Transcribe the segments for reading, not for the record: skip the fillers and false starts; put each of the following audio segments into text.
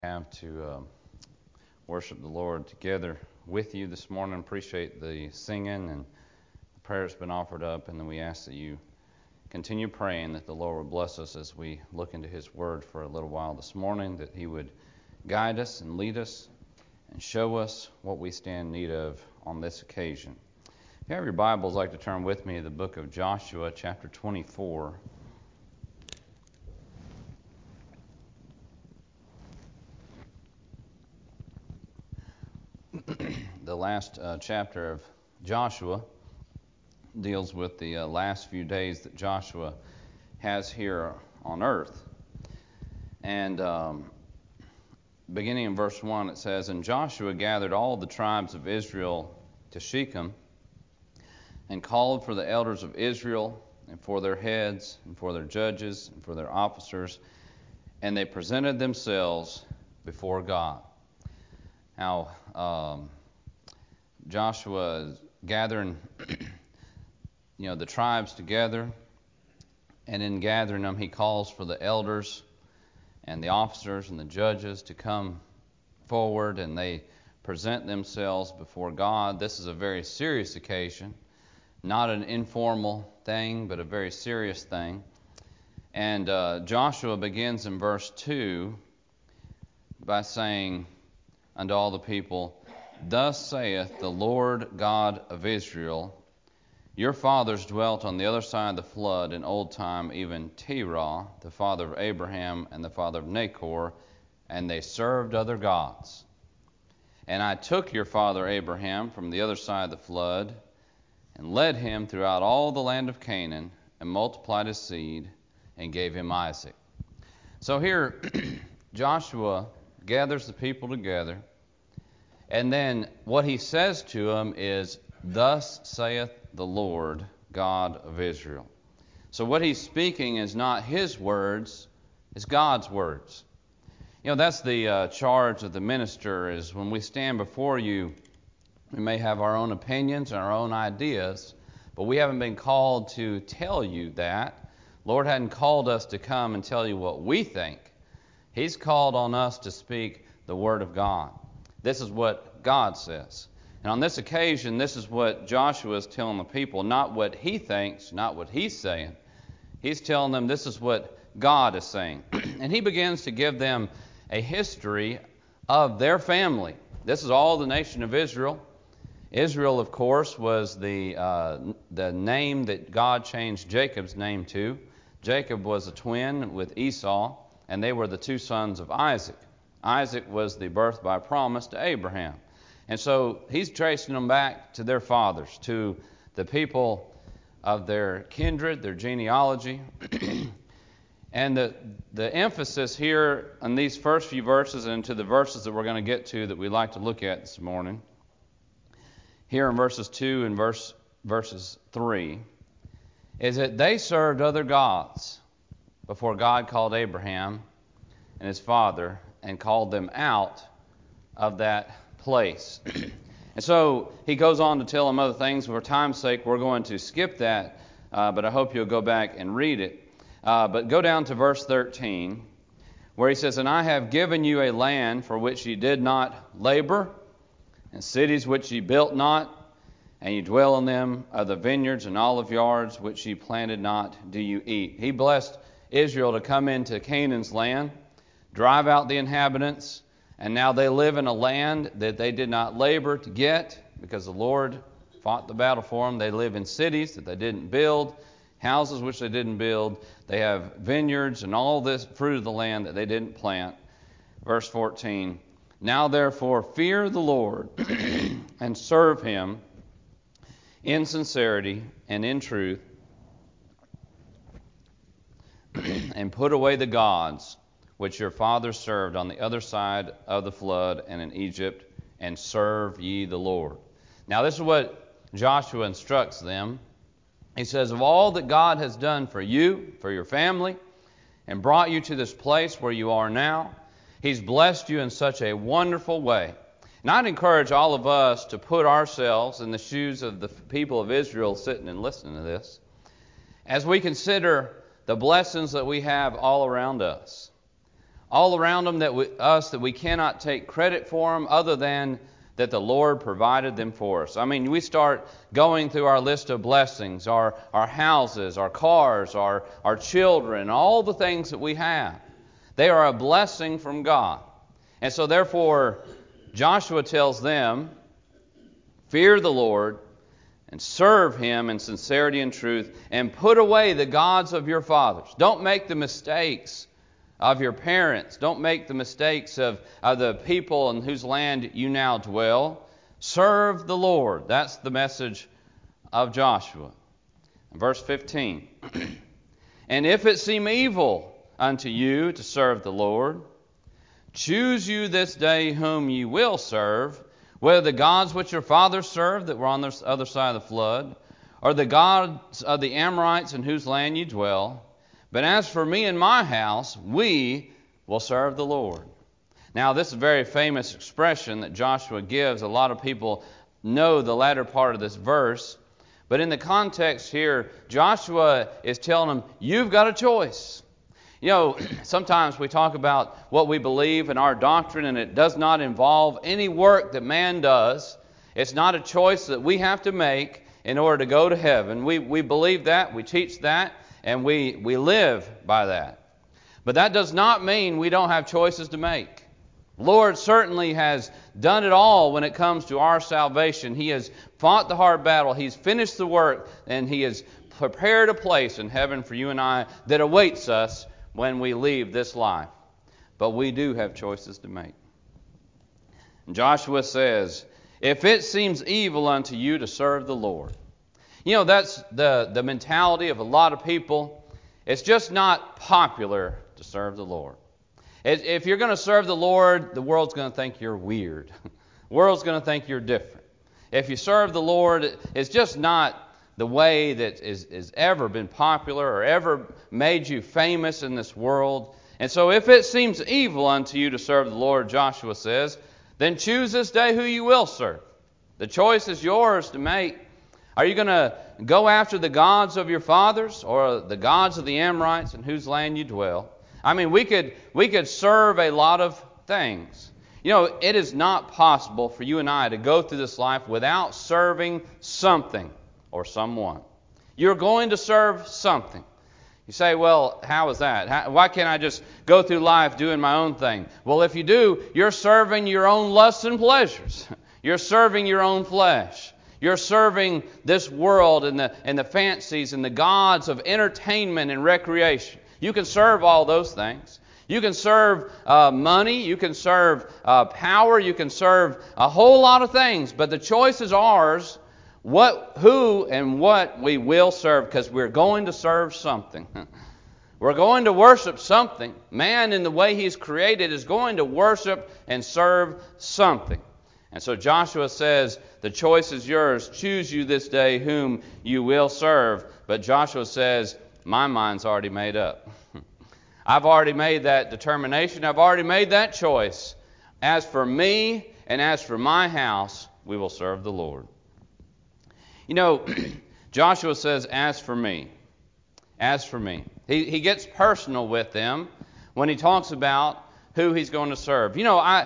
Have to worship the Lord together with you this morning. Appreciate the singing and the prayer that's been offered up, and then we ask that you continue praying that the Lord will bless us as we look into His Word for a little while this morning, that He would guide us and lead us and show us what we stand in need of on this occasion. If you have your Bibles, I'd like to turn with me to the book of Joshua, chapter 24. The last chapter of Joshua deals with the last few days that Joshua has here on earth. And beginning in verse 1, it says, "And Joshua gathered all the tribes of Israel to Shechem, and called for the elders of Israel, and for their heads, and for their judges, and for their officers, and they presented themselves before God." Now, Joshua is gathering, the tribes together, and in gathering them, he calls for the elders and the officers and the judges to come forward, and they present themselves before God. This is a very serious occasion, not an informal thing, but a very serious thing. And Joshua begins in verse 2 by saying unto all the people, "Thus saith the Lord God of Israel, your fathers dwelt on the other side of the flood in old time, even Terah, the father of Abraham and the father of Nachor, and they served other gods. And I took your father Abraham from the other side of the flood, and led him throughout all the land of Canaan, and multiplied his seed, and gave him Isaac." So here, Joshua gathers the people together, and then what he says to them is, "Thus saith the Lord God of Israel." So what he's speaking is not his words, it's God's words. That's the charge of the minister, is when we stand before you, we may have our own opinions and our own ideas, but we haven't been called to tell you that. Lord hadn't called us to come and tell you what we think. He's called on us to speak the Word of God. This is what God says. And on this occasion, this is what Joshua is telling the people, not what he thinks, not what he's saying. He's telling them this is what God is saying. And he begins to give them a history of their family. This is all the nation of Israel. Israel, of course, was the name that God changed Jacob's name to. Jacob was a twin with Esau, and they were the two sons of Isaac. Isaac was the birth by promise to Abraham. And so he's tracing them back to their fathers, to the people of their kindred, their genealogy. And the emphasis here on these first few verses and to the verses that we're going to get to that we'd like to look at this morning, here in verses 2 and verses 3, is that they served other gods before God called Abraham and his father and called them out of that place. And so he goes on to tell them other things. For time's sake, we're going to skip that, but I hope you'll go back and read it. But go down to verse 13, where he says, "And I have given you a land for which ye did not labor, and cities which ye built not, and ye dwell in them, of the vineyards and olive yards which ye planted not do you eat." He blessed Israel to come into Canaan's land, drive out the inhabitants, and now they live in a land that they did not labor to get because the Lord fought the battle for them. They live in cities that they didn't build, houses which they didn't build. They have vineyards and all this fruit of the land that they didn't plant. Verse 14, "Now therefore fear the Lord and serve him in sincerity and in truth, and put away the gods which your fathers served on the other side of the flood and in Egypt, and serve ye the Lord." Now this is what Joshua instructs them. He says, of all that God has done for you, for your family, and brought you to this place where you are now, He's blessed you in such a wonderful way. And I'd encourage all of us to put ourselves in the shoes of the people of Israel sitting and listening to this, as we consider the blessings that we have all around us. all around them that we cannot take credit for them other than that the Lord provided them for us. I mean, we start going through our list of blessings, our houses, our cars, our children, all the things that we have. They are a blessing from God. And so therefore, Joshua tells them, fear the Lord and serve Him in sincerity and truth, and put away the gods of your fathers. Don't make the mistakes of your parents. Don't make the mistakes of the people in whose land you now dwell. Serve the Lord. That's the message of Joshua. Verse 15. And if it seem evil unto you to serve the Lord, choose you this day whom ye will serve, whether the gods which your fathers served that were on the other side of the flood, or the gods of the Amorites in whose land ye dwell. But as for me and my house, we will serve the Lord. Now, this is a very famous expression that Joshua gives. A lot of people know the latter part of this verse. But in the context here, Joshua is telling them, you've got a choice. You know, sometimes we talk about what we believe in our doctrine, and it does not involve any work that man does. It's not a choice that we have to make in order to go to heaven. We believe that, we teach that, and we live by that. But that does not mean we don't have choices to make. The Lord certainly has done it all when it comes to our salvation. He has fought the hard battle. He's finished the work, and He has prepared a place in heaven for you and I that awaits us when we leave this life. But we do have choices to make. And Joshua says, if it seems evil unto you to serve the Lord. You know, that's the mentality of a lot of people. It's just not popular to serve the Lord. If you're going to serve the Lord, the world's going to think you're weird. The world's going to think you're different. If you serve the Lord, it's just not the way that is ever been popular or ever made you famous in this world. And so if it seems evil unto you to serve the Lord, Joshua says, then choose this day who you will serve. The choice is yours to make. Are you going to go after the gods of your fathers or the gods of the Amorites in whose land you dwell? I mean, we could serve a lot of things. You know, it is not possible for you and I to go through this life without serving something or someone. You're going to serve something. You say, well, how is that? Why can't I just go through life doing my own thing? Well, if you do, you're serving your own lusts and pleasures. You're serving your own flesh. You're serving this world and the fancies and the gods of entertainment and recreation. You can serve all those things. You can serve money. You can serve power. You can serve a whole lot of things. But the choice is ours, who and what we will serve, because we're going to serve something. We're going to worship something. Man, in the way he's created, is going to worship and serve something. And so Joshua says, the choice is yours. Choose you this day whom you will serve. But Joshua says, my mind's already made up. I've already made that determination. I've already made that choice. As for me and as for my house, we will serve the Lord. You know, Joshua says, as for me. As for me. He gets personal with them when he talks about who he's going to serve. You know,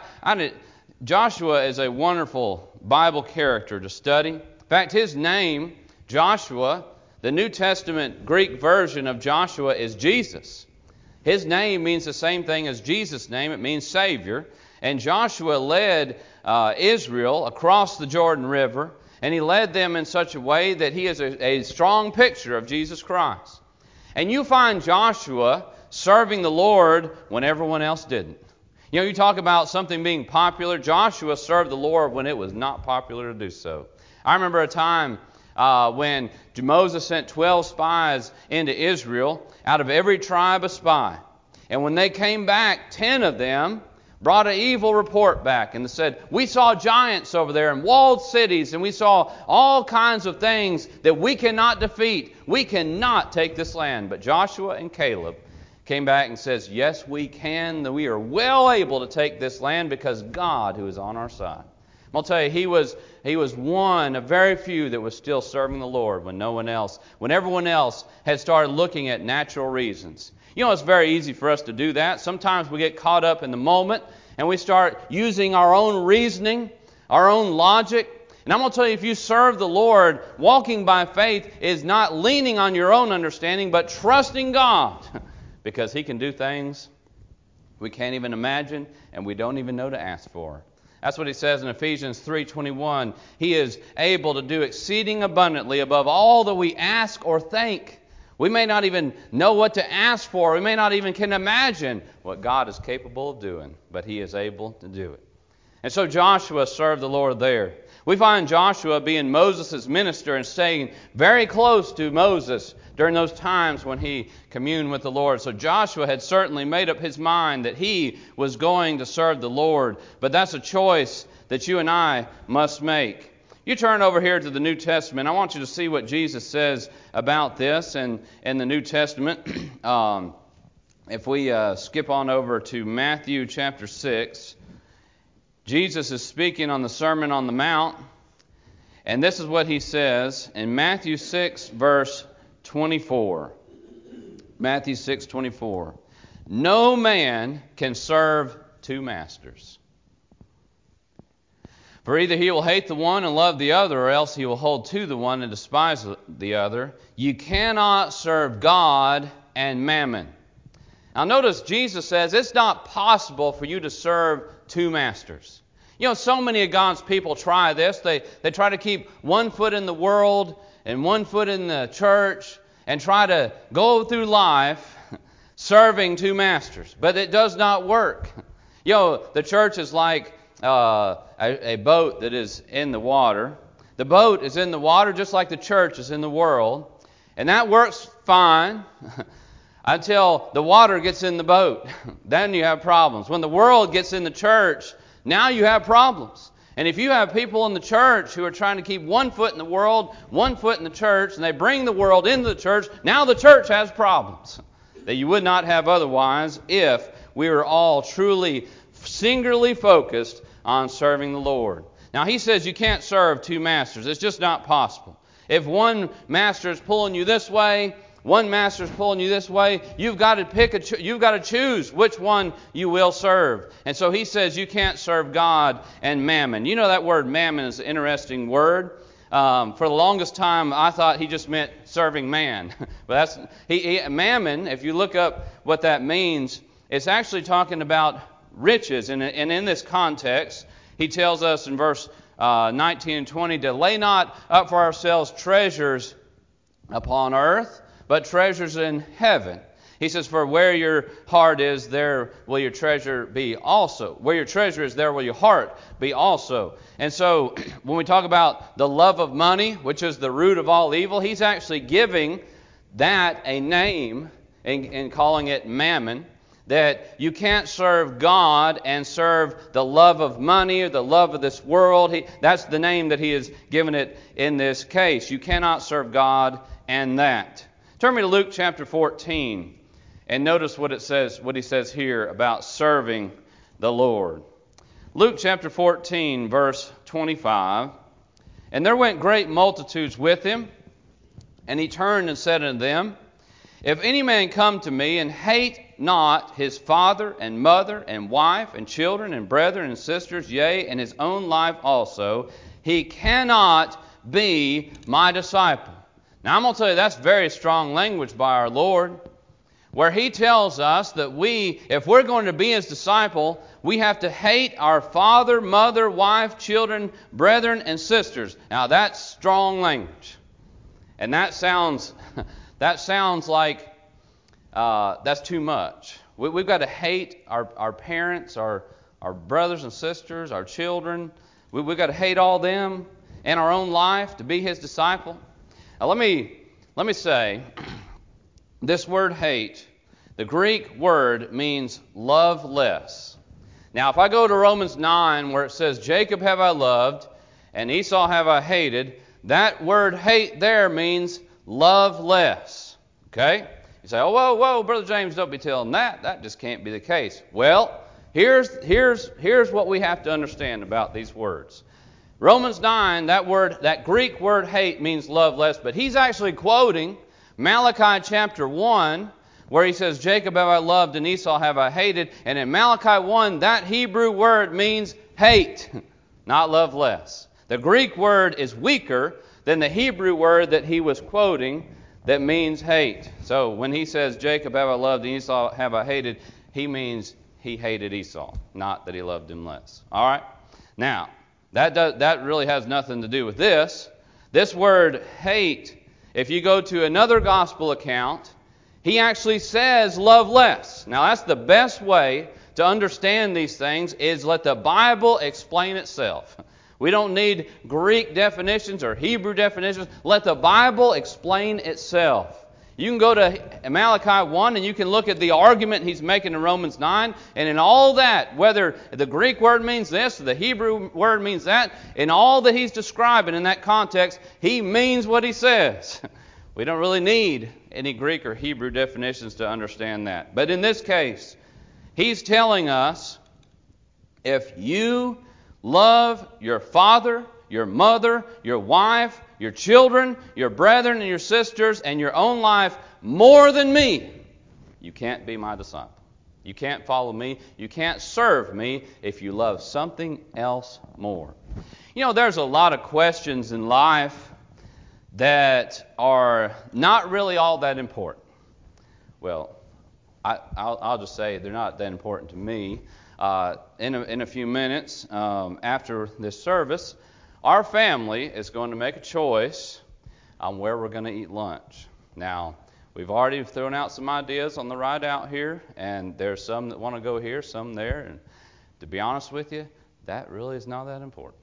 Joshua is a wonderful Bible character to study. In fact, his name, Joshua, the New Testament Greek version of Joshua is Jesus. His name means the same thing as Jesus' name. It means Savior. And Joshua led Israel across the Jordan River, and he led them in such a way that he is a strong picture of Jesus Christ. And you find Joshua serving the Lord when everyone else didn't. You know, you talk about something being popular. Joshua served the Lord when it was not popular to do so. I remember a time when Moses sent 12 spies into Israel, out of every tribe a spy. And when they came back, 10 of them brought an evil report back and said, we saw giants over there and walled cities, and we saw all kinds of things that we cannot defeat. We cannot take this land. But Joshua and Caleb came back and says, yes, we can. We are well able to take this land because God who is on our side. going to tell you, he was one of very few that was still serving the Lord when everyone else had started looking at natural reasons. It's very easy for us to do that. Sometimes we get caught up in the moment and we start using our own reasoning, our own logic. And I'm going to tell you, if you serve the Lord, walking by faith is not leaning on your own understanding, but trusting God, because He can do things we can't even imagine and we don't even know to ask for. That's what He says in Ephesians 3:21. He is able to do exceeding abundantly above all that we ask or think. We may not even know what to ask for. We may not even can imagine what God is capable of doing, but He is able to do it. And so Joshua served the Lord there. We find Joshua being Moses' minister and staying very close to Moses during those times when he communed with the Lord. So Joshua had certainly made up his mind that he was going to serve the Lord. But that's a choice that you and I must make. You turn over here to the New Testament. I want you to see what Jesus says about this in the New Testament. If we skip on over to Matthew chapter 6, Jesus is speaking on the Sermon on the Mount, and this is what He says in Matthew 6, verse 24. Matthew 6:24. No man can serve two masters. For either he will hate the one and love the other, or else he will hold to the one and despise the other. You cannot serve God and mammon. Now notice Jesus says it's not possible for you to serve two masters. So many of God's people try this. They try to keep one foot in the world and one foot in the church and try to go through life serving two masters. But it does not work. The church is like a boat that is in the water. The boat is in the water just like the church is in the world. And that works fine until the water gets in the boat. Then you have problems. When the world gets in the church, now you have problems. And if you have people in the church who are trying to keep one foot in the world, one foot in the church, and they bring the world into the church, now the church has problems that you would not have otherwise if we were all truly singularly focused on serving the Lord. Now He says you can't serve two masters. It's just not possible. If one master is pulling you this way, one master is pulling you this way, you've got to you've got to choose which one you will serve. And so He says you can't serve God and mammon. That word mammon is an interesting word. For the longest time, I thought He just meant serving man. But mammon, if you look up what that means, it's actually talking about riches. And in this context, He tells us in verse 19 and 20 to lay not up for ourselves treasures upon earth, but treasures in heaven. He says, for where your heart is, there will your treasure be also. Where your treasure is, there will your heart be also. And so when we talk about the love of money, which is the root of all evil, He's actually giving that a name and calling it mammon. That you can't serve God and serve the love of money or the love of this world. That's the name that He has given it in this case. You cannot serve God and that. Turn me to Luke chapter 14 and notice what He says here about serving the Lord. Luke chapter 14, verse 25. And there went great multitudes with Him, and He turned and said unto them, if any man come to me and hate not his father and mother and wife and children and brethren and sisters, yea, and his own life also, he cannot be my disciple. Now I'm going to tell you that's very strong language by our Lord, where He tells us that if we're going to be His disciple, we have to hate our father, mother, wife, children, brethren, and sisters. Now that's strong language. And that sounds like that's too much. We've got to hate our parents, our brothers and sisters, our children. We've got to hate all them and our own life to be His disciple. Now let me say, this word hate, the Greek word means love less. Now if I go to Romans 9 where it says, Jacob have I loved and Esau have I hated, that word hate there means love less. Okay? You say, oh, whoa, Brother James, don't be telling that. That just can't be the case. Well, here's what we have to understand about these words. Romans 9, that Greek word hate means love less, but he's actually quoting Malachi chapter 1, where he says, Jacob have I loved and Esau have I hated. And in Malachi 1, that Hebrew word means hate, not love less. The Greek word is weaker than the Hebrew word that he was quoting that means hate. So when he says, Jacob have I loved and Esau have I hated, he means he hated Esau, not that he loved him less. All right? Now, that really has nothing to do with this. This word hate, if you go to another gospel account, he actually says love less. Now that's the best way to understand these things, is let the Bible explain itself. We don't need Greek definitions or Hebrew definitions. Let the Bible explain itself. You can go to Malachi 1 and you can look at the argument he's making in Romans 9. And in all that, whether the Greek word means this or the Hebrew word means that, in all that he's describing in that context, he means what he says. We don't really need any Greek or Hebrew definitions to understand that. But in this case, he's telling us, if you love your father, your mother, your wife, your children, your brethren and your sisters, and your own life more than me, you can't be my disciple. You can't follow me. You can't serve me if you love something else more. You know, there's a lot of questions in life that are not really all that important. Well, I'll just say they're not that important to me. In a few minutes after this service, our family is going to make a choice on where we're going to eat lunch. Now, we've already thrown out some ideas on the ride out here, and there's some that want to go here, some there. And to be honest with you, that really is not that important.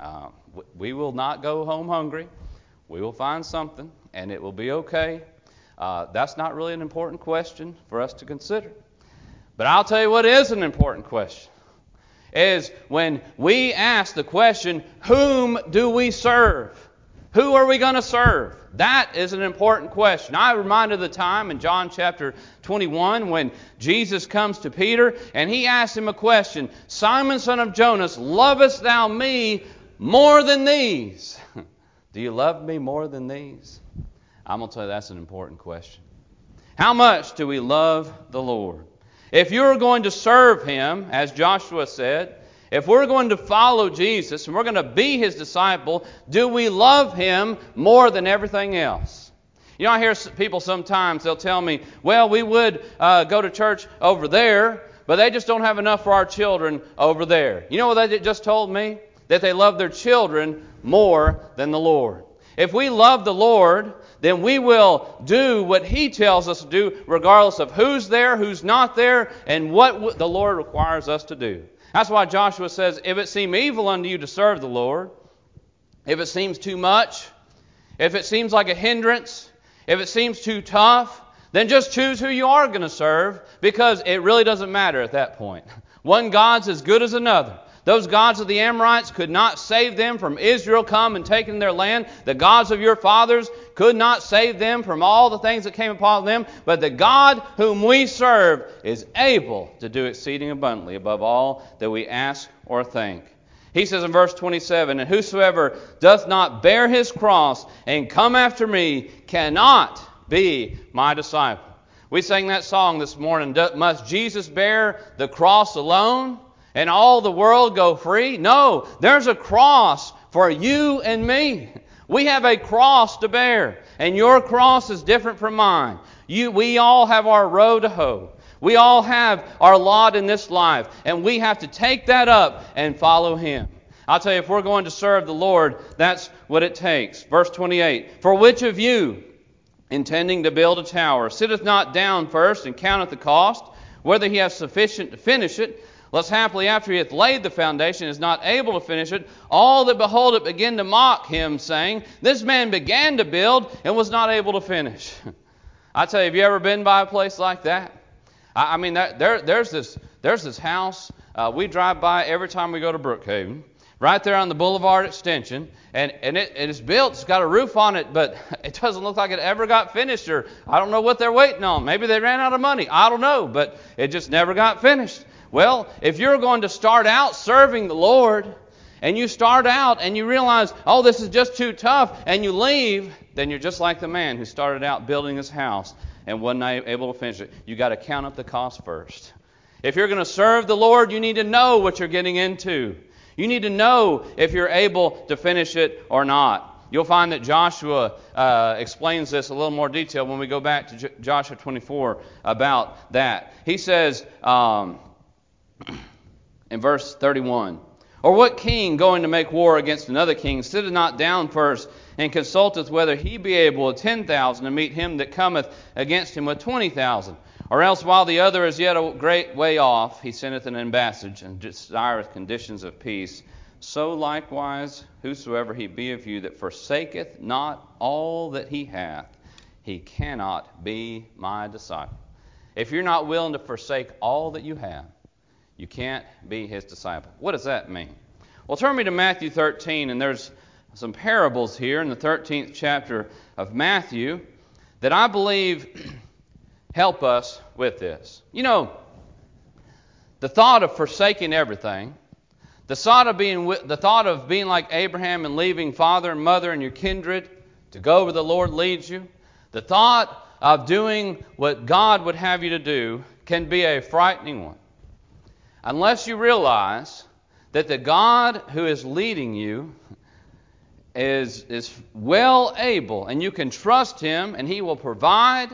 We will not go home hungry. We will find something, and it will be okay. That's not really an important question for us to consider. But I'll tell you what is an important question, is when we ask the question, whom do we serve? Who are we going to serve? That is an important question. I reminded the time in John chapter 21 when Jesus comes to Peter and he asks him a question, Simon, son of Jonas, lovest thou me more than these? Do you love me more than these? I'm going to tell you that's an important question. How much do we love the Lord? If you're going to serve Him, as Joshua said, if we're going to follow Jesus and we're going to be His disciple, do we love Him more than everything else? You know, I hear people sometimes, they'll tell me, well, we would go to church over there, but they just don't have enough for our children over there. You know what they just told me? That they love their children more than the Lord. If we love the Lord, then we will do what He tells us to do, regardless of who's there, who's not there, and what the Lord requires us to do. That's why Joshua says, if it seem evil unto you to serve the Lord, if it seems too much, if it seems like a hindrance, if it seems too tough, then just choose who you are going to serve, because it really doesn't matter at that point. One God's as good as another. Those gods of the Amorites could not save them from Israel come and taking their land. The gods of your fathers could not save them from all the things that came upon them. But the God whom we serve is able to do exceeding abundantly above all that we ask or think. He says in verse 27, and whosoever doth not bear his cross and come after me cannot be my disciple. We sang that song this morning, must Jesus bear the cross alone? And all the world go free? No, there's a cross for you and me. We have a cross to bear, and your cross is different from mine. We all have our row to hoe. We all have our lot in this life, and we have to take that up and follow Him. I'll tell you, if we're going to serve the Lord, that's what it takes. Verse 28, for which of you, intending to build a tower, sitteth not down first and counteth the cost, whether he have sufficient to finish it? Lest haply after he hath laid the foundation is not able to finish it, all that behold it begin to mock him, saying, this man began to build and was not able to finish. I tell you, have you ever been by a place like that? I mean, there's this house we drive by every time we go to Brookhaven, right there on the Boulevard Extension, and it's built, it's got a roof on it, but it doesn't look like it ever got finished, or I don't know what they're waiting on. Maybe they ran out of money. I don't know, but it just never got finished. Well, if you're going to start out serving the Lord, and you start out and you realize, oh, this is just too tough, and you leave, then you're just like the man who started out building his house and wasn't able to finish it. You got to count up the cost first. If you're going to serve the Lord, you need to know what you're getting into. You need to know if you're able to finish it or not. You'll find that Joshua explains this a little more detail when we go back to Joshua 24 about that. He says in verse 31, or what king going to make war against another king sitteth not down first and consulteth whether he be able with 10,000 to meet him that cometh against him with 20,000? Or else while the other is yet a great way off, he sendeth an ambassage and desireth conditions of peace. So likewise, whosoever he be of you that forsaketh not all that he hath, he cannot be my disciple. If you're not willing to forsake all that you have, you can't be his disciple. What does that mean? Well, turn me to Matthew 13, and there's some parables here in the 13th chapter of Matthew that I believe help us with this. You know, the thought of forsaking everything, the thought of being like Abraham and leaving father and mother and your kindred to go where the Lord leads you, the thought of doing what God would have you to do can be a frightening one. Unless you realize that the God who is leading you is well able, and you can trust Him, and He will provide.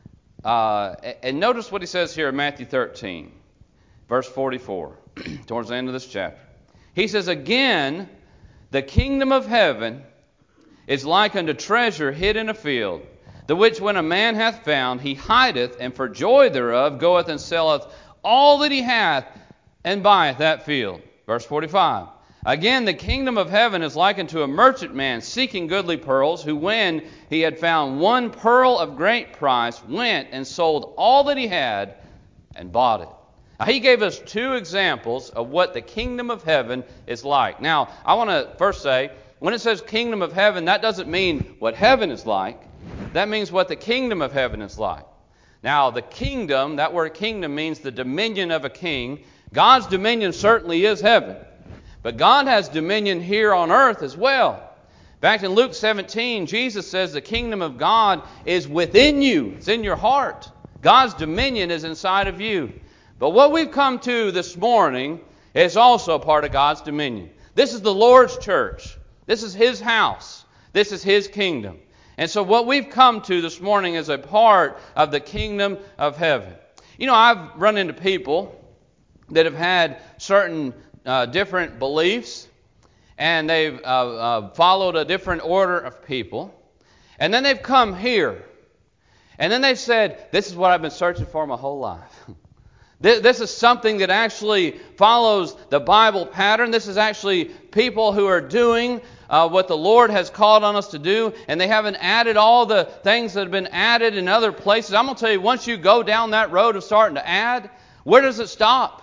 And notice what He says here in Matthew 13, verse 44, towards the end of this chapter. He says, again, the kingdom of heaven is like unto treasure hid in a field, the which when a man hath found, he hideth, and for joy thereof goeth and selleth all that he hath, and buyeth that field. Verse 45. Again, the kingdom of heaven is like unto a merchant man seeking goodly pearls, who when he had found one pearl of great price, went and sold all that he had and bought it. Now, he gave us two examples of what the kingdom of heaven is like. Now, I want to first say, when it says kingdom of heaven, that doesn't mean what heaven is like. That means what the kingdom of heaven is like. Now, the kingdom, that word kingdom means the dominion of a king. God's dominion certainly is heaven. But God has dominion here on earth as well. Back in Luke 17, Jesus says the kingdom of God is within you. It's in your heart. God's dominion is inside of you. But what we've come to this morning is also part of God's dominion. This is the Lord's church. This is His house. This is His kingdom. And so what we've come to this morning is a part of the kingdom of heaven. You know, I've run into people that have had certain different beliefs, and they've followed a different order of people. And then they've come here, and then they've said, this is what I've been searching for my whole life. This is something that actually follows the Bible pattern. This is actually people who are doing what the Lord has called on us to do, and they haven't added all the things that have been added in other places. I'm going to tell you, once you go down that road of starting to add, where does it stop?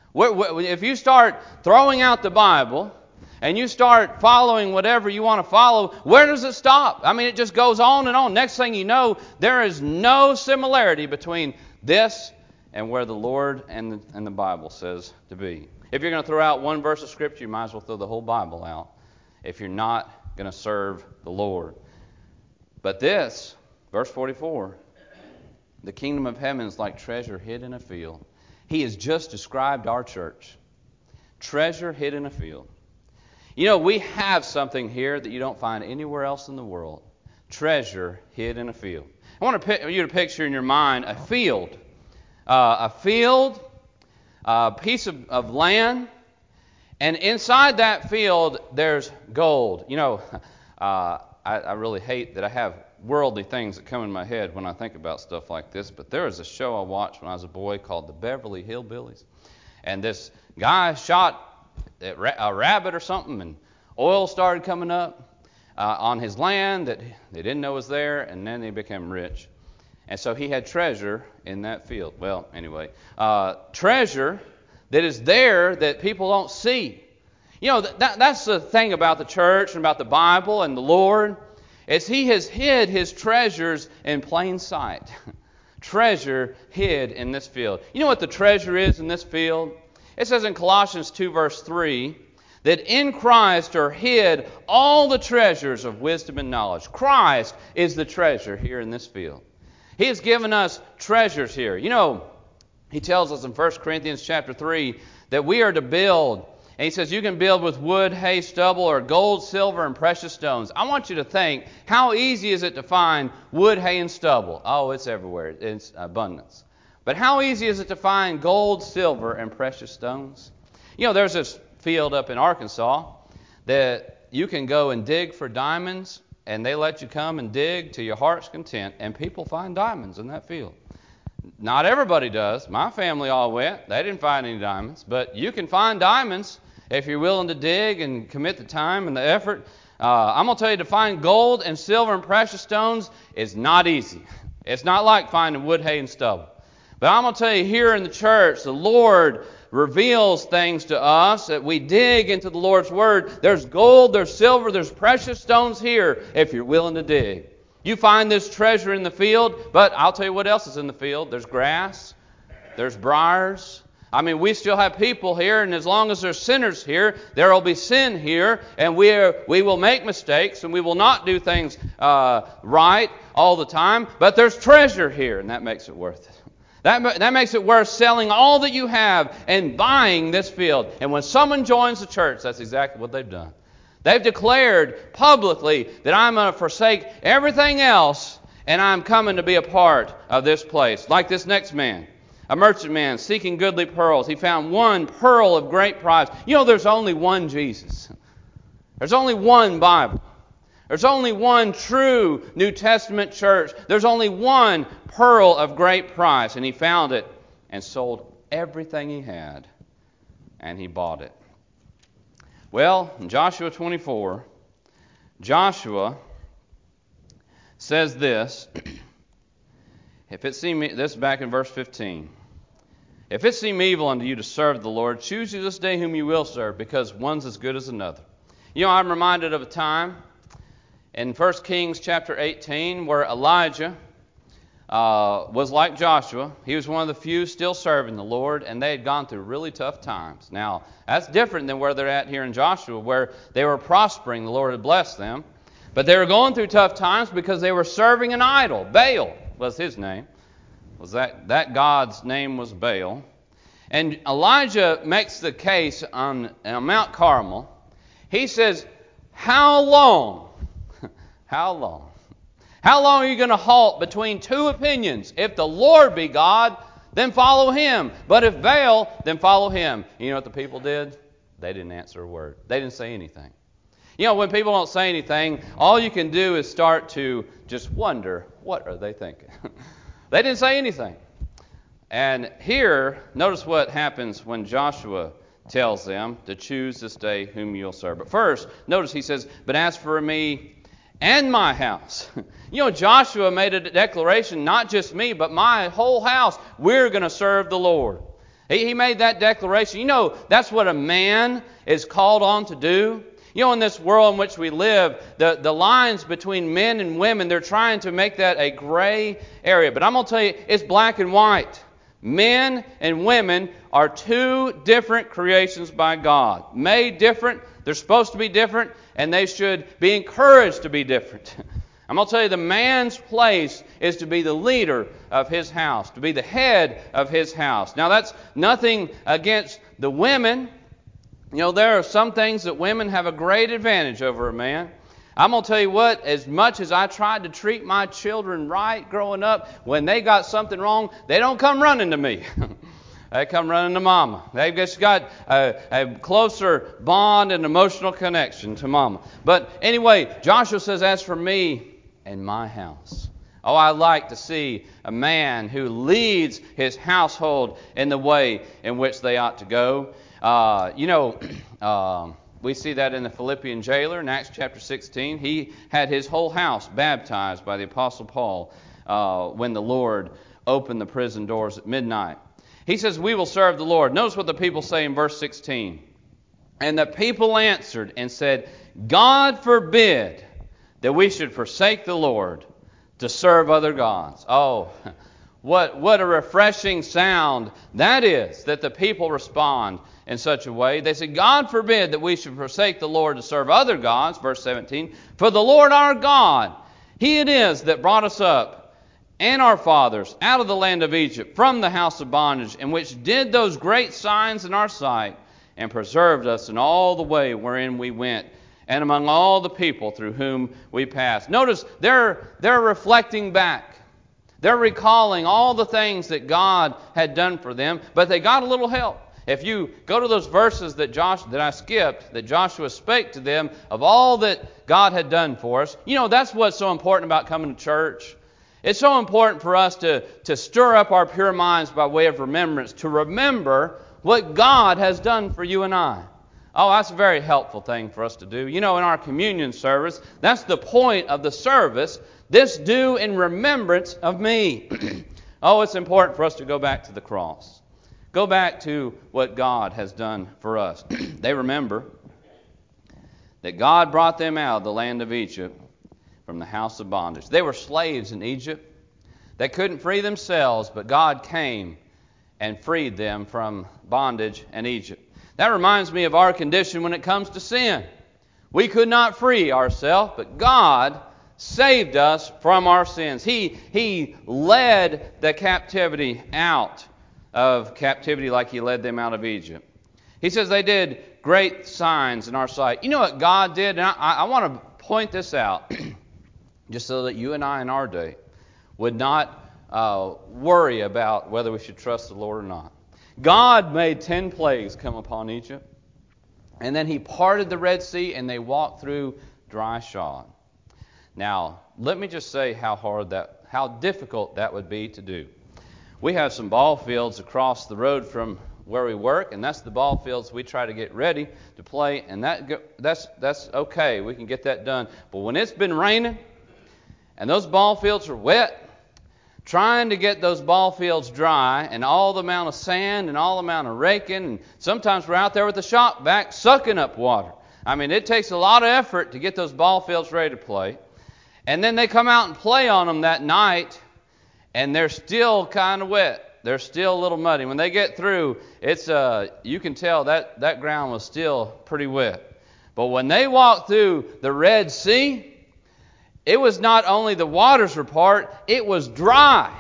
If you start throwing out the Bible and you start following whatever you want to follow, where does it stop? I mean, it just goes on and on. Next thing you know, there is no similarity between this and where the Lord and the Bible says to be. If you're going to throw out one verse of Scripture, you might as well throw the whole Bible out if you're not going to serve the Lord. But this, verse 44, the kingdom of heaven is like treasure hid in a field. He has just described our church. Treasure hid in a field. You know, we have something here that you don't find anywhere else in the world. Treasure hid in a field. I want you to picture in your mind a field. A piece of land, and inside that field there's gold. You know, I really hate that I have worldly things that come in my head when I think about stuff like this, but there was a show I watched when I was a boy called The Beverly Hillbillies, and this guy shot a rabbit or something, and oil started coming up on his land that they didn't know was there, and then they became rich. And so he had treasure in that field. Well, anyway, treasure that is there that people don't see. You know, that's the thing about the church and about the Bible and the Lord, is He has hid His treasures in plain sight. Treasure hid in this field. You know what the treasure is in this field? It says in Colossians 2 verse 3 that in Christ are hid all the treasures of wisdom and knowledge. Christ is the treasure here in this field. He has given us treasures here. You know, he tells us in 1 Corinthians chapter 3 that we are to build. And he says you can build with wood, hay, stubble, or gold, silver, and precious stones. I want you to think, how easy is it to find wood, hay, and stubble? Oh, it's everywhere. It's abundance. But how easy is it to find gold, silver, and precious stones? You know, there's this field up in Arkansas that you can go and dig for diamonds, and they let you come and dig to your heart's content, and people find diamonds in that field. Not everybody does. My family all went. They didn't find any diamonds. But you can find diamonds if you're willing to dig and commit the time and the effort. I'm going to tell you, to find gold and silver and precious stones is not easy. It's not like finding wood, hay, and stubble. But I'm going to tell you, here in the church, the Lord reveals things to us that we dig into the Lord's Word. There's gold, there's silver, there's precious stones here if you're willing to dig. You find this treasure in the field, but I'll tell you what else is in the field. There's grass, there's briars. I mean, we still have people here, and as long as there's sinners here, there will be sin here, and we will make mistakes, and we will not do things right all the time. But there's treasure here, and that makes it worth it. That makes it worth selling all that you have and buying this field. And when someone joins the church, that's exactly what they've done. They've declared publicly that I'm going to forsake everything else, and I'm coming to be a part of this place. Like this next man. A merchant man seeking goodly pearls. He found one pearl of great price. You know, there's only one Jesus. There's only one Bible. There's only one true New Testament church. There's only one pearl of great price. And he found it and sold everything he had. And he bought it. Well, in Joshua 24, Joshua says this. If it seem this is back in verse 15. If it seem evil unto you to serve the Lord, choose you this day whom you will serve, because one's as good as another. You know, I'm reminded of a time in 1 Kings chapter 18 where Elijah was like Joshua. He was one of the few still serving the Lord, and they had gone through really tough times. Now, that's different than where they're at here in Joshua, where they were prospering. The Lord had blessed them. But they were going through tough times because they were serving an idol. Baal was his name. Was that God's name was Baal. And Elijah makes the case on Mount Carmel. He says, how long? How long? How long are you going to halt between two opinions? If the Lord be God, then follow Him. But if Baal, then follow him. You know what the people did? They didn't answer a word. They didn't say anything. You know, when people don't say anything, all you can do is start to just wonder, what are they thinking? They didn't say anything. And here, notice what happens when Joshua tells them to choose this day whom you'll serve. But first, notice he says, but as for me and my house. You know, Joshua made a declaration, not just me, but my whole house, we're going to serve the Lord. He made that declaration. You know, that's what a man is called on to do. You know, in this world in which we live, the lines between men and women, they're trying to make that a gray area. But I'm going to tell you, it's black and white. Men and women are two different creations by God. Made different, they're supposed to be different, and they should be encouraged to be different. I'm going to tell you, the man's place is to be the leader of his house, to be the head of his house. Now, that's nothing against the women. You know, there are some things that women have a great advantage over a man. I'm going to tell you what, as much as I tried to treat my children right growing up, when they got something wrong, they don't come running to me. They come running to Mama. They've just got a closer bond and emotional connection to Mama. But anyway, Joshua says, as for me and my house. Oh, I like to see a man who leads his household in the way in which they ought to go. We see that in the Philippian jailer in Acts chapter 16. He had his whole house baptized by the Apostle Paul when the Lord opened the prison doors at midnight. He says, we will serve the Lord. Notice what the people say in verse 16. And the people answered and said, God forbid that we should forsake the Lord to serve other gods. Oh, What a refreshing sound that is, that the people respond in such a way. They say, God forbid that we should forsake the Lord to serve other gods, verse 17. For the Lord our God, He it is that brought us up and our fathers out of the land of Egypt from the house of bondage, and which did those great signs in our sight, and preserved us in all the way wherein we went, and among all the people through whom we passed. Notice they're reflecting back. They're recalling all the things that God had done for them, but they got a little help. If you go to those verses that I skipped, that Joshua spake to them of all that God had done for us, that's what's so important about coming to church. It's so important for us to stir up our pure minds by way of remembrance, to remember what God has done for you and I. Oh, that's a very helpful thing for us to do. In our communion service, that's the point of the service. This do in remembrance of me. Oh, it's important for us to go back to the cross. Go back to what God has done for us. They remember that God brought them out of the land of Egypt from the house of bondage. They were slaves in Egypt. They couldn't free themselves, but God came and freed them from bondage in Egypt. That reminds me of our condition when it comes to sin. We could not free ourselves, but God saved us from our sins. He led the captivity out of captivity like He led them out of Egypt. He says they did great signs in our sight. You know what God did? And I want to point this out just so that you and I in our day would not worry about whether we should trust the Lord or not. God made 10 plagues come upon Egypt, and then He parted the Red Sea, and they walked through dry shod. Now, let me just say how difficult that would be to do. We have some ball fields across the road from where we work, and that's the ball fields we try to get ready to play, and that's okay. We can get that done. But when it's been raining and those ball fields are wet, trying to get those ball fields dry, and all the amount of sand and all the amount of raking, and sometimes we're out there with the shop vac sucking up water. I mean, it takes a lot of effort to get those ball fields ready to play. And then they come out and play on them that night, and they're still kind of wet. They're still a little muddy. When they get through, you can tell that ground was still pretty wet. But when they walked through the Red Sea, it was not only the waters were part, it was dry.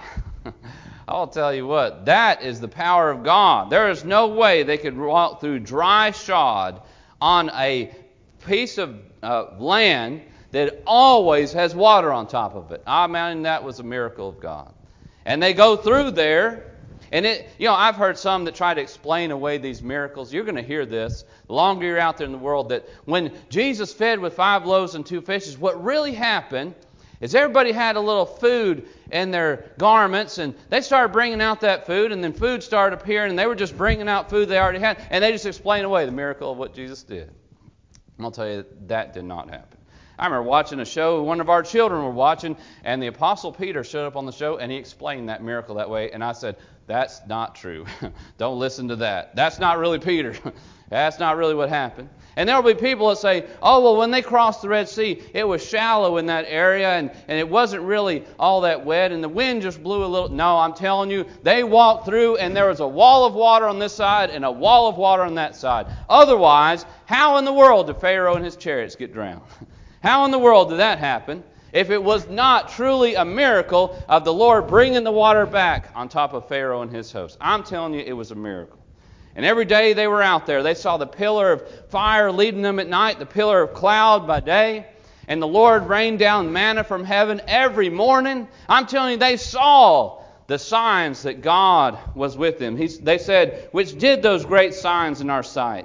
I'll tell you what, that is the power of God. There is no way they could walk through dry shod on a piece of land that always has water on top of it. I mean, that was a miracle of God. And they go through there, and I've heard some that try to explain away these miracles. You're going to hear this the longer you're out there in the world, that when Jesus fed with 5 loaves and 2 fishes, what really happened is everybody had a little food in their garments, and they started bringing out that food, and then food started appearing, and they were just bringing out food they already had, and they just explained away the miracle of what Jesus did. I'll tell you, that did not happen. I remember watching a show, one of our children were watching, and the Apostle Peter showed up on the show, and he explained that miracle that way, and I said, that's not true. Don't listen to that. That's not really Peter. That's not really what happened. And there will be people that say, oh, well, when they crossed the Red Sea, it was shallow in that area, and it wasn't really all that wet, and the wind just blew a little. No, I'm telling you, they walked through, and there was a wall of water on this side and a wall of water on that side. Otherwise, how in the world did Pharaoh and his chariots get drowned? How in the world did that happen if it was not truly a miracle of the Lord bringing the water back on top of Pharaoh and his host? I'm telling you, it was a miracle. And every day they were out there, they saw the pillar of fire leading them at night, the pillar of cloud by day, and the Lord rained down manna from heaven every morning. I'm telling you, they saw the signs that God was with them. They said, which did those great signs in our sight,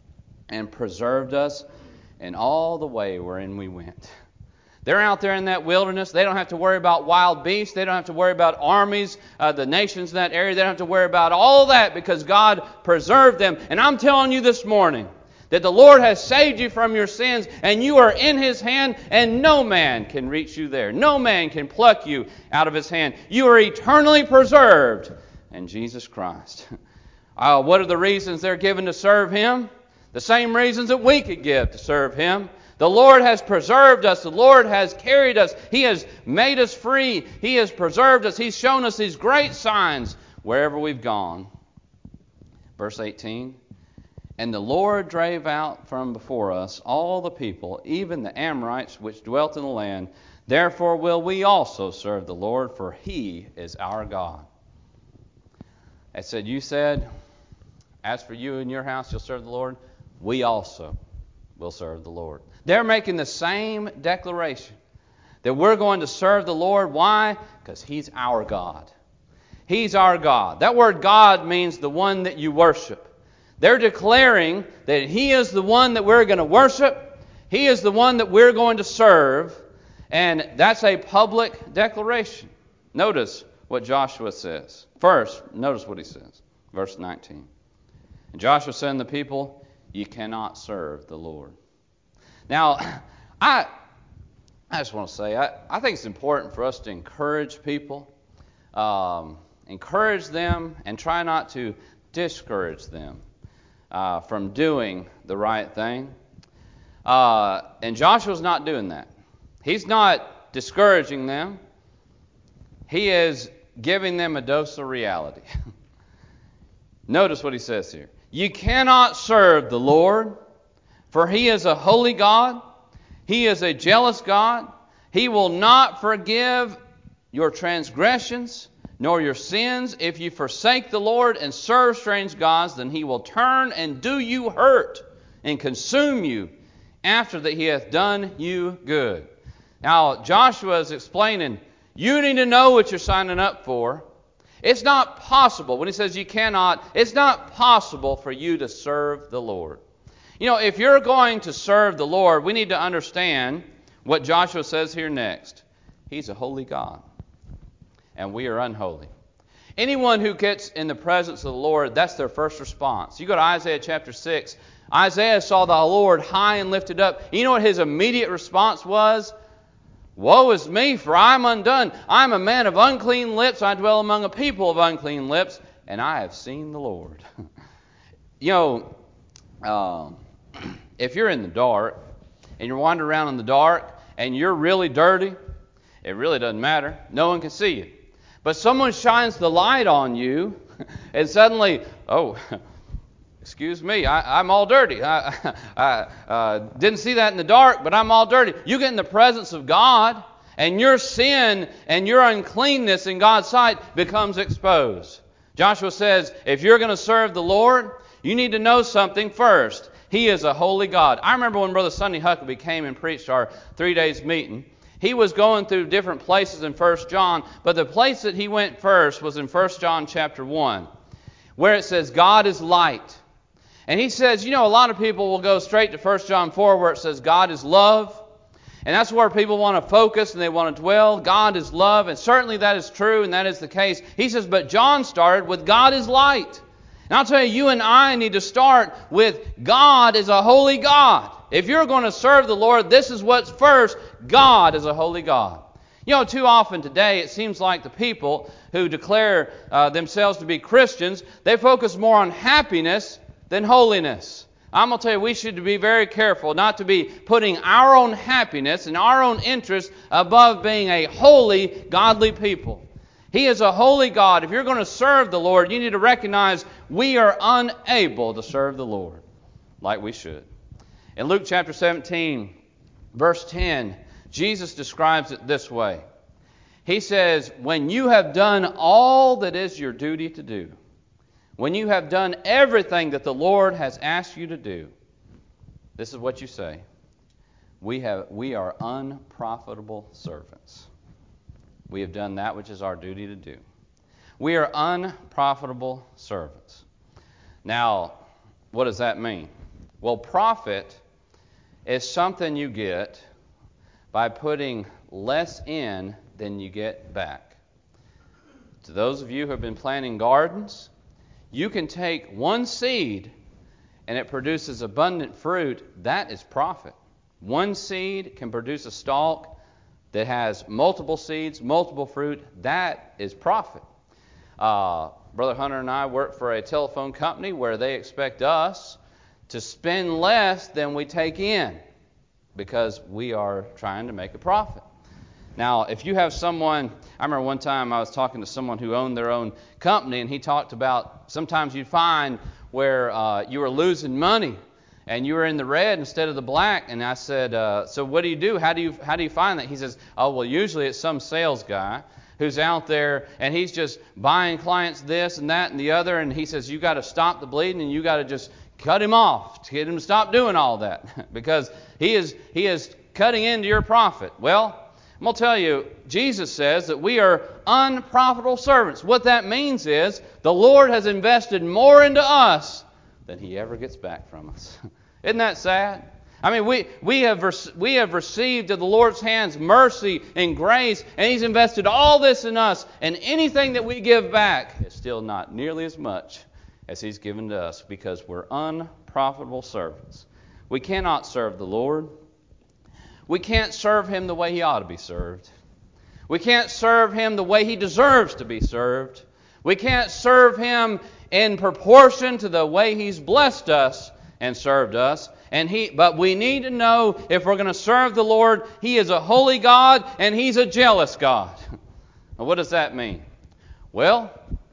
and preserved us in all the way wherein we went. They're out there in that wilderness. They don't have to worry about wild beasts. They don't have to worry about armies, the nations in that area. They don't have to worry about all that because God preserved them. And I'm telling you this morning that the Lord has saved you from your sins, and you are in His hand, and no man can reach you there. No man can pluck you out of His hand. You are eternally preserved in Jesus Christ. What are the reasons they're given to serve Him? The same reasons that we could give to serve Him. The Lord has preserved us. The Lord has carried us. He has made us free. He has preserved us. He's shown us these great signs wherever we've gone. Verse 18, and the Lord drave out from before us all the people, even the Amorites which dwelt in the land. Therefore will we also serve the Lord, for He is our God. It said, you said, as for you and your house, you'll serve the Lord. We also will serve the Lord. They're making the same declaration that we're going to serve the Lord. Why? Because He's our God. He's our God. That word God means the one that you worship. They're declaring that He is the one that we're going to worship. He is the one that we're going to serve. And that's a public declaration. Notice what Joshua says. First, notice what he says. Verse 19. And Joshua said to the people, you cannot serve the Lord. Now, I just want to say, I think it's important for us to encourage people. Encourage them and try not to discourage them from doing the right thing. And Joshua's not doing that. He's not discouraging them. He is giving them a dose of reality. Notice what he says here. You cannot serve the Lord, for He is a holy God. He is a jealous God. He will not forgive your transgressions nor your sins. If you forsake the Lord and serve strange gods, then He will turn and do you hurt and consume you after that He hath done you good. Now, Joshua is explaining, you need to know what you're signing up for. It's not possible, when he says you cannot, it's not possible for you to serve the Lord. You know, if you're going to serve the Lord, we need to understand what Joshua says here next. He's a holy God, and we are unholy. Anyone who gets in the presence of the Lord, that's their first response. You go to Isaiah chapter 6. Isaiah saw the Lord high and lifted up. You know what his immediate response was? Woe is me, for I am undone. I am a man of unclean lips. I dwell among a people of unclean lips, and I have seen the Lord. You know, if you're in the dark, and you're wandering around in the dark, and you're really dirty, it really doesn't matter. No one can see you. But someone shines the light on you, and suddenly, oh, excuse me, I'm all dirty. I didn't see that in the dark, but I'm all dirty. You get in the presence of God, and your sin and your uncleanness in God's sight becomes exposed. Joshua says, if you're going to serve the Lord, you need to know something first. He is a holy God. I remember when Brother Sonny Huckabee came and preached our 3 days meeting. He was going through different places in 1 John, but the place that he went first was in 1 John chapter 1, where it says, God is light. And he says, you know, a lot of people will go straight to 1 John 4 where it says God is love. And that's where people want to focus and they want to dwell. God is love. And certainly that is true and that is the case. He says, but John started with God is light. And I'll tell you, you and I need to start with God is a holy God. If you're going to serve the Lord, this is what's first. God is a holy God. You know, too often today it seems like the people who declare themselves to be Christians, they focus more on happiness than holiness. I'm going to tell you, we should be very careful not to be putting our own happiness and our own interests above being a holy, godly people. He is a holy God. If you're going to serve the Lord, you need to recognize we are unable to serve the Lord like we should. In Luke chapter 17, verse 10, Jesus describes it this way. He says, when you have done all that is your duty to do, when you have done everything that the Lord has asked you to do, this is what you say. We are unprofitable servants. We have done that which is our duty to do. We are unprofitable servants. Now, what does that mean? Well, profit is something you get by putting less in than you get back. To those of you who have been planting gardens, you can take one seed and it produces abundant fruit. That is profit. One seed can produce a stalk that has multiple seeds, multiple fruit. That is profit. Brother Hunter and I work for a telephone company where they expect us to spend less than we take in. because we are trying to make a profit. Now, if you have someone, I remember one time I was talking to someone who owned their own company, and he talked about sometimes you find where you were losing money and you were in the red instead of the black. And I said, so what do you do? How do you find that? He says, oh, well, usually it's some sales guy who's out there and he's just buying clients this and that and the other. And he says, you got to stop the bleeding and you got to just cut him off to get him to stop doing all that because he is cutting into your profit. Well, I'm going to tell you, Jesus says that we are unprofitable servants. What that means is the Lord has invested more into us than He ever gets back from us. Isn't that sad? I mean, we have received of the Lord's hands mercy and grace, and He's invested all this in us, and anything that we give back is still not nearly as much as He's given to us because we're unprofitable servants. We cannot serve the Lord. We can't serve Him the way He ought to be served. We can't serve Him the way He deserves to be served. We can't serve Him in proportion to the way He's blessed us and served us. But we need to know if we're going to serve the Lord, He is a holy God and He's a jealous God. Now, what does that mean? Well,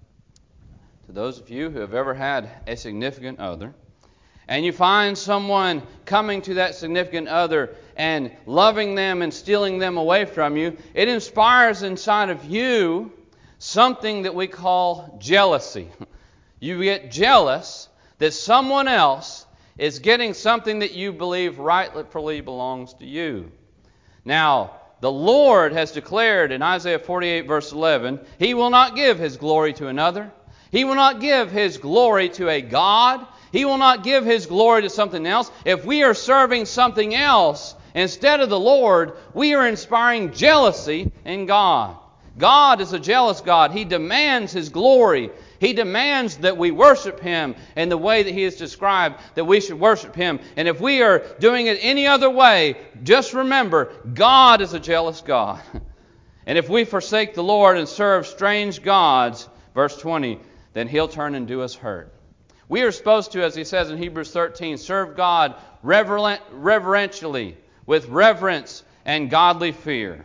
to those of you who have ever had a significant other, and you find someone coming to that significant other and loving them and stealing them away from you, it inspires inside of you something that we call jealousy. You get jealous that someone else is getting something that you believe rightfully belongs to you. Now, the Lord has declared in Isaiah 48 verse 11, He will not give His glory to another. He will not give His glory to a god. He will not give His glory to something else. If we are serving something else instead of the Lord, we are inspiring jealousy in God. God is a jealous God. He demands His glory. He demands that we worship Him in the way that He has described that we should worship Him. And if we are doing it any other way, just remember, God is a jealous God. And if we forsake the Lord and serve strange gods, verse 20, then He'll turn and do us hurt. We are supposed to, as He says in Hebrews 13, serve God reverentially, with reverence and godly fear.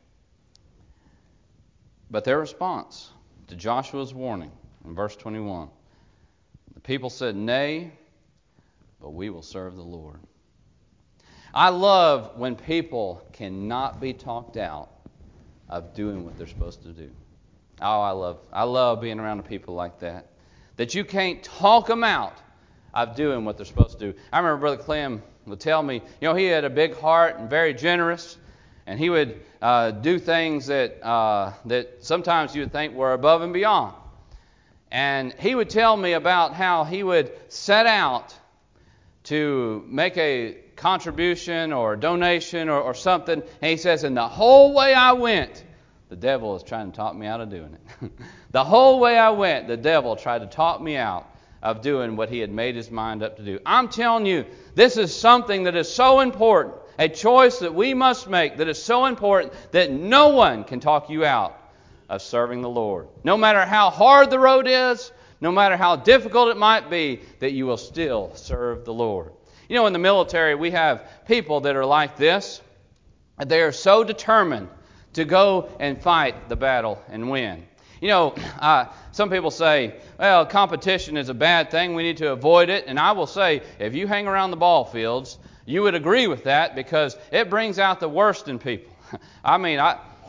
But their response to Joshua's warning in verse 21, the people said, nay, but we will serve the Lord. I love when people cannot be talked out of doing what they're supposed to do. Oh, I love being around people like that. That you can't talk them out of doing what they're supposed to do. I remember Brother Clem would tell me, he had a big heart and very generous, and he would do things that sometimes you would think were above and beyond. And he would tell me about how he would set out to make a contribution or a donation or something, and he says, and the whole way I went, the devil is trying to talk me out of doing it. The whole way I went, the devil tried to talk me out of doing what he had made his mind up to do. I'm telling you, this is something that is so important, a choice that we must make that is so important that no one can talk you out of serving the Lord. No matter how hard the road is, no matter how difficult it might be, that you will still serve the Lord. In the military, we have people that are like this. They are so determined to go and fight the battle and win. Some people say, well, competition is a bad thing. We need to avoid it. And I will say, if you hang around the ball fields, you would agree with that because it brings out the worst in people. I mean,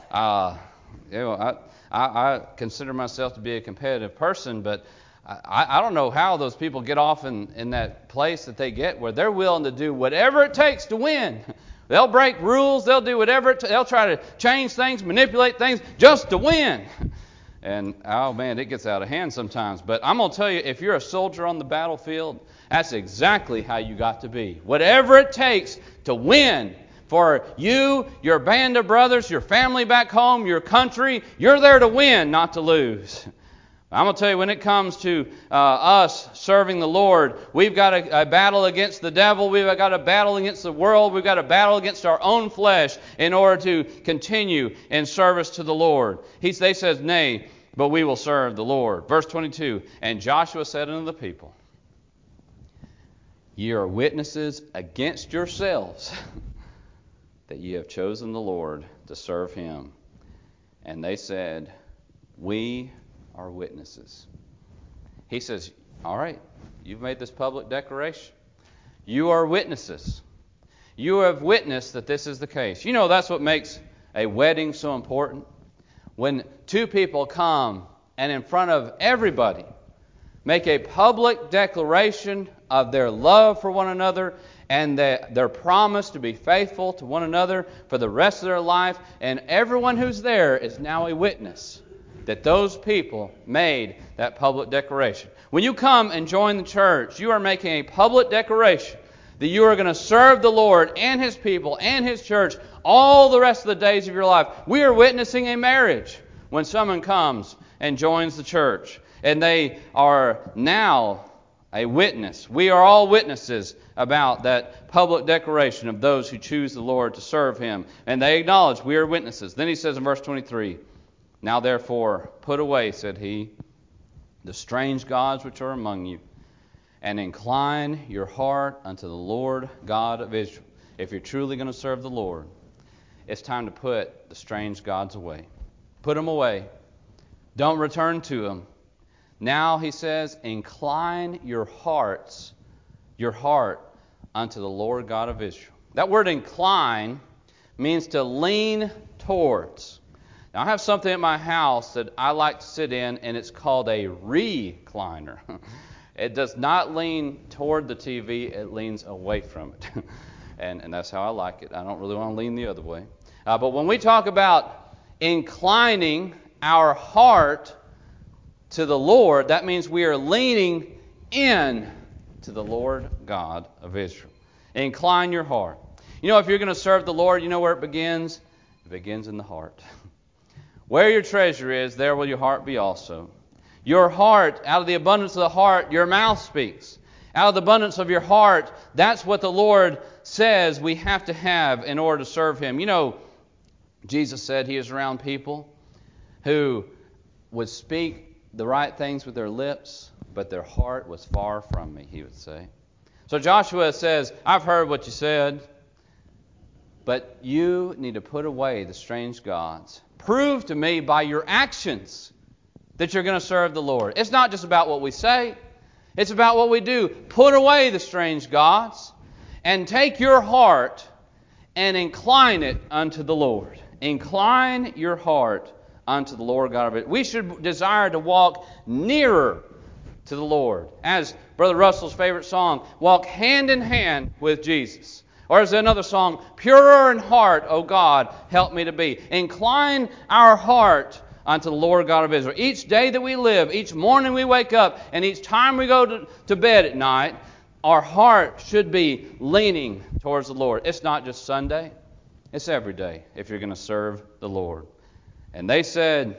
I consider myself to be a competitive person, but I don't know how those people get off in that place that they get where they're willing to do whatever it takes to win. They'll break rules. They'll do whatever. They'll try to change things, manipulate things just to win. And, oh man, it gets out of hand sometimes. But I'm going to tell you, if you're a soldier on the battlefield, that's exactly how you got to be. Whatever it takes to win for you, your band of brothers, your family back home, your country, you're there to win, not to lose. I'm going to tell you, when it comes to us serving the Lord, we've got a battle against the devil. We've got a battle against the world. We've got a battle against our own flesh in order to continue in service to the Lord. They says, nay, but we will serve the Lord. Verse 22, and Joshua said unto the people, ye are witnesses against yourselves that ye have chosen the Lord to serve him. And they said, we are witnesses. He says, all right, you've made this public declaration. You are witnesses. You have witnessed that this is the case. You know, that's what makes a wedding so important. When two people come and in front of everybody make a public declaration of their love for one another and their promise to be faithful to one another for the rest of their life, and everyone who's there is now a witness that those people made that public declaration. When you come and join the church, you are making a public declaration that you are going to serve the Lord and His people and His church all the rest of the days of your life. We are witnessing a marriage when someone comes and joins the church, and they are now a witness. We are all witnesses about that public declaration of those who choose the Lord to serve Him. And they acknowledge we are witnesses. Then he says in verse 23, now therefore put away, said he, the strange gods which are among you, and incline your heart unto the Lord God of Israel. If you're truly going to serve the Lord, it's time to put the strange gods away. Put them away. Don't return to them. Now, he says, incline your heart unto the Lord God of Israel. That word incline means to lean towards. Now, I have something at my house that I like to sit in, and it's called a recliner. It does not lean toward the TV, it leans away from it. And that's how I like it. I don't really want to lean the other way. But when we talk about inclining our heart to the Lord, that means we are leaning in to the Lord God of Israel. Incline your heart. You know, if you're going to serve the Lord, you know where it begins? It begins in the heart. Where your treasure is, there will your heart be also. Your heart, out of the abundance of the heart, your mouth speaks. Out of the abundance of your heart, that's what the Lord says we have to have in order to serve Him. You know, Jesus said He is around people who would speak the right things with their lips, but their heart was far from me, He would say. So Joshua says, I've heard what you said, but you need to put away the strange gods. Prove to me by your actions that you're going to serve the Lord. It's not just about what we say. It's about what we do. Put away the strange gods and take your heart and incline it unto the Lord. Incline your heart unto the Lord God of it. We should desire to walk nearer to the Lord. As Brother Russell's favorite song, walk hand in hand with Jesus. Or as another song, purer in heart, O God, help me to be. Incline our heart unto the Lord God of Israel. Each day that we live, each morning we wake up, and each time we go to bed at night, our heart should be leaning towards the Lord. It's not just Sunday. It's every day if you're going to serve the Lord. And they said,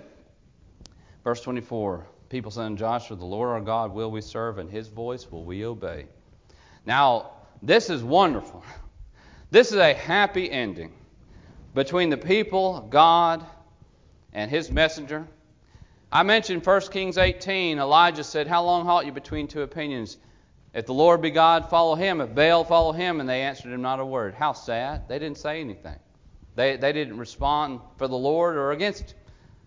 verse 24, people said unto Joshua, the Lord our God will we serve, and His voice will we obey. Now, this is wonderful. This is a happy ending between the people of God and His messenger. I mentioned 1 Kings 18. Elijah said, how long halt you between two opinions? If the Lord be God, follow Him. If Baal, follow him. And they answered him not a word. How sad. They didn't say anything. They didn't respond for the Lord or against Him.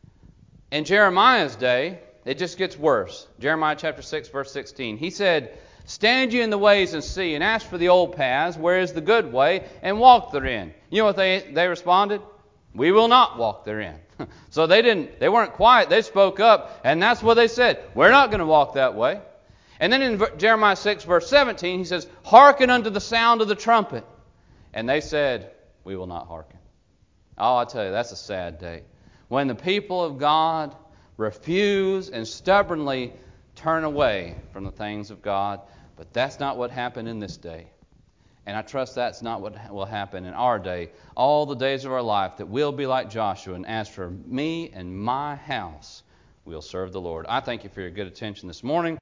In Jeremiah's day, it just gets worse. Jeremiah chapter 6, verse 16. He said, stand ye in the ways and see, and ask for the old paths, where is the good way, and walk therein. You know what they responded? We will not walk therein. So they weren't quiet. They spoke up, and that's what they said. We're not going to walk that way. And then in Jeremiah 6, verse 17, he says, hearken unto the sound of the trumpet. And they said, we will not hearken. Oh, I tell you, that's a sad day. When the people of God refuse and stubbornly turn away from the things of God. But that's not what happened in this day. And I trust that's not what will happen in our day, all the days of our life, that we'll be like Joshua, and as for me and my house, we'll serve the Lord. I thank you for your good attention this morning.